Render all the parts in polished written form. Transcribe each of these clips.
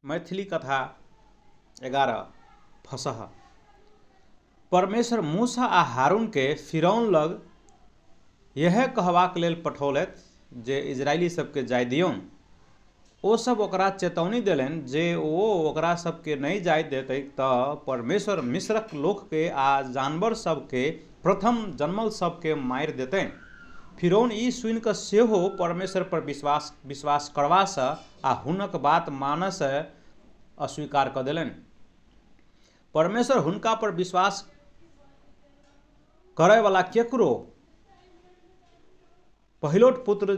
मैथिली कथा 11 फसह। परमेश्वर मूसा आ हारून के फिरौन लग यह कहबाक लेल पठौलथि जे इजरायली सबके जाय दियौन। ओ सब ओकरा चेतौनी देलनि जे ओ ओकरा सबके नहीं जाय देतै तऽ परमेश्वर मिस्रक लोकके आ जानवर सबके प्रथम जन्मल सबके मारि देतनि। फिरौन ई सुनि कऽ सेहो परमेश्वर पर विश्वास करबासँ आ हुनक बात मानसँ अस्वीकार कऽ देलनि। परमेश्वर हुनका पर विश्वास करय वाला केकरो पहिलोट पुत्र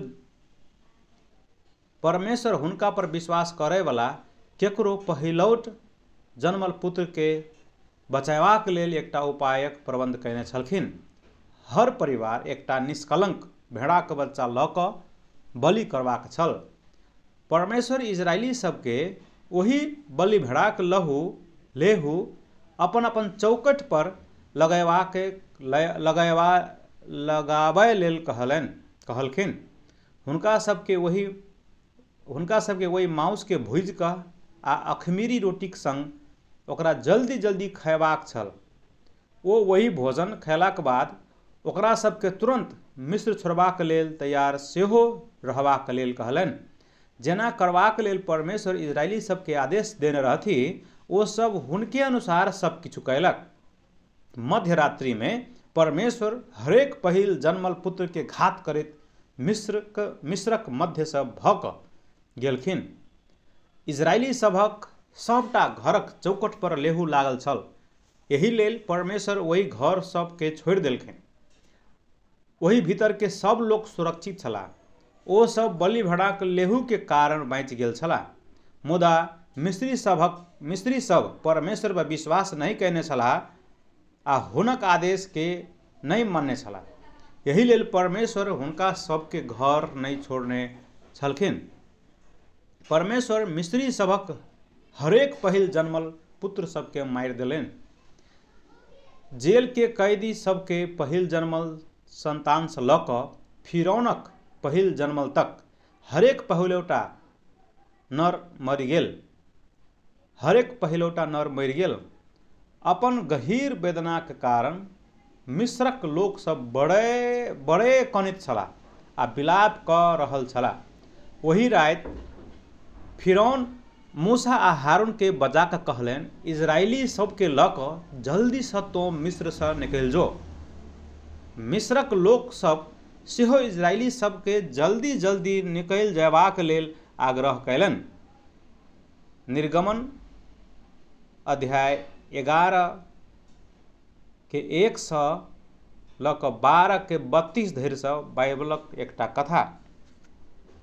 परमेश्वर हुनका पर विश्वास करय वाला केकरो पहिलौट जन्मल पुत्र के बचयबाक लेल एकटा उपायक प्रबंध कयने छलखिन। हर परिवार एकटा निष्कलंक भेड़ाक बच्चा लऽ कऽ बलि करबाक छल। परमेश्वर इजरायली सबके ओही बलि भेड़ाक लेहू अपन अपन चौकट पर लगाबय लेल कहलखिन। हुनका सबके वही मांस के भूजि कऽ आ अखमीरी रोटीक संग ओकरा जल्दी जल्दी खयबाक छल। ओ वही भोजन खयलाक बाद ओकरा सबके तुरंत मिस्र छोड़बाक लेल तैयार सेहो रहबाक लेल कहलनि। जेना करबाक लेल परमेश्वर इजरायली सबके आदेश देने रहथि ओ सब हुनके अनुसार सब किछु कयलक। मध्यरात्रि में परमेश्वर हरेक पहिल जन्मल पुत्र के घात करैत मिस्रक मध्य से भऽ कऽ गेलखिन। इजरायली सबहक सबटा घरक चौकट पर लेहू लागल छल। एहि लेल परमेश्वर ओहि घर सबके छोड़ि देलखिन। ओहि भीतर के सब लोक सुरक्षित छलाह। ओ सब बलि भेड़ाक लेहू के कारण बाँचि गेल छलाह। मुदा मिस्री सब परमेश्वर पर विश्वास नहीं कयने छलाह आ हुनक आदेश के नहीं मानने छलाह। एहि लेल परमेश्वर हुनका सबके घर नहीं छोड़ने छलखिन। परमेश्वर मिस्री सबहक हरेक पहिल जन्मल पुत्र सबके मारि देलनि। जेल के कैदी सबके पहिल जन्मल संतान से लऽ कऽ फिरौनक पहिल जन्मल तक हरेक पहिलौटा नर मरि गेल। अपन गहीर वेदनाक कारण मिस्रक लोक सब बड़े कनित छलाह आ विलाप कऽ रहल छलाह। ओही राति फिरौन मूसा आ हारून के बजा कऽ कहलनि, इजरायली सबके लऽ कऽ जल्दी सँ तो मिस्र सँ निकलि जो। मिस्रक लोक सब सेहो इजरायली सबके जल्दी जल्दी निकलि जयबाक लेल आग्रह कयलनि। निर्गमन अध्याय 11 के 1 सँ लऽ कऽ 12 के 32 धरि सँ बाइबलक एकटा कथा।